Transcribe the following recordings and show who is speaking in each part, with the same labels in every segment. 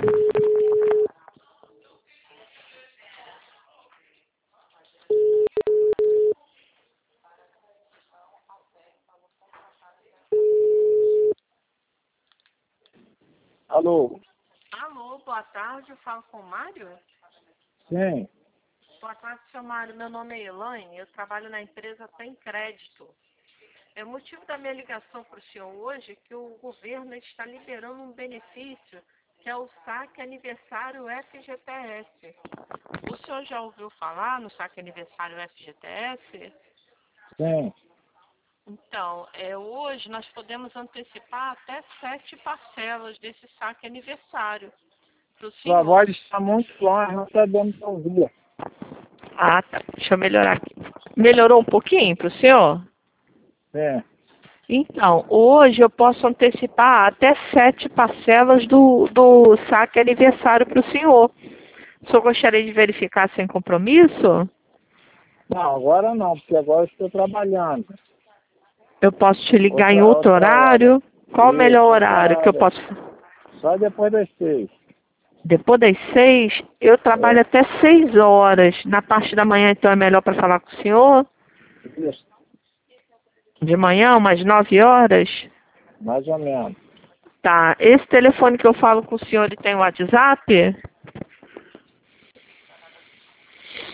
Speaker 1: Alô?
Speaker 2: Alô, boa tarde, eu falo com o Mário?
Speaker 1: Sim.
Speaker 2: Boa tarde, seu Mário, meu nome é Elaine, eu trabalho na empresa Tem Crédito. O motivo da minha ligação para o senhor hoje é que o governo está liberando um benefício, que é o saque aniversário FGTS. O senhor já ouviu falar no saque aniversário FGTS?
Speaker 1: Sim.
Speaker 2: Então, hoje nós podemos antecipar até 7 parcelas desse saque aniversário para o
Speaker 1: Sua
Speaker 2: senhor.
Speaker 1: voz está muito longe, não está dando para ouvir.
Speaker 2: Ah, tá. Deixa eu melhorar aqui. Melhorou um pouquinho para o senhor?
Speaker 1: Sim.
Speaker 2: Então, hoje eu posso antecipar até 7 parcelas do saque aniversário para o senhor. O senhor gostaria de verificar sem compromisso?
Speaker 1: Não, agora não, porque agora eu estou trabalhando.
Speaker 2: Eu posso te ligar em outro
Speaker 1: Outra hora.
Speaker 2: horário? Qual o melhor
Speaker 1: Isso, outra
Speaker 2: horário que eu
Speaker 1: hora.
Speaker 2: posso...
Speaker 1: Só depois das 6.
Speaker 2: Depois das 6, eu trabalho até 6 horas. Na parte da manhã, então, é melhor para falar com o senhor?
Speaker 1: Isso,
Speaker 2: De manhã, umas 9 horas?
Speaker 1: mais ou menos.
Speaker 2: Tá. Esse telefone que eu falo com o senhor, ele tem WhatsApp?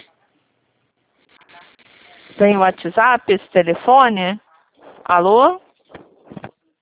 Speaker 2: Tem WhatsApp esse telefone? Alô?